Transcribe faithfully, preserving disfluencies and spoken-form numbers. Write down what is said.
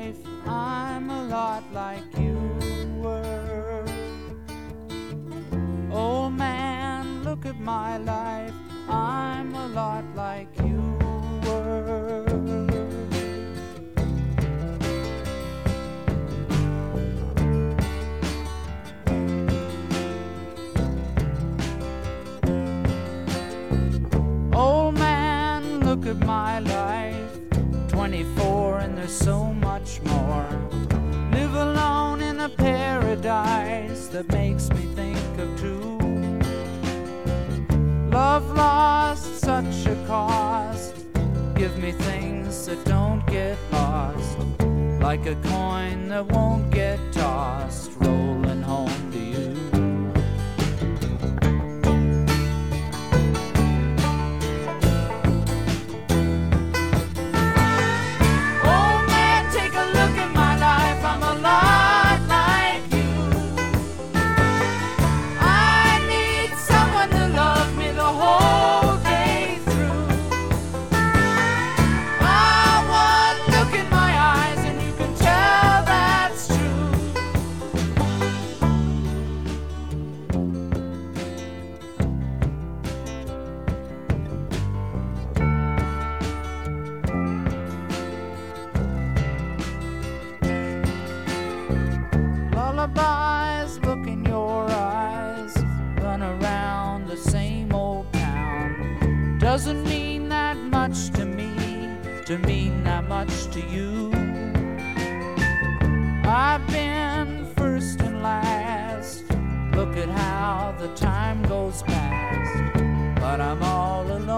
life, I'm a lot like you were. Old man, look at my life, I'm a lot like you were. Old man, look at my life, twenty-four and there's so much more. Live alone in a paradise that makes me think of two. Love lost, such a cost. Give me things that don't get lost, like a coin that won't get tossed, rolling home to you. Lullabies, look in your eyes, run around the same old town. Doesn't mean that much to me, to mean that much to you. I've been first and last, look at how the time goes past, but I'm all alone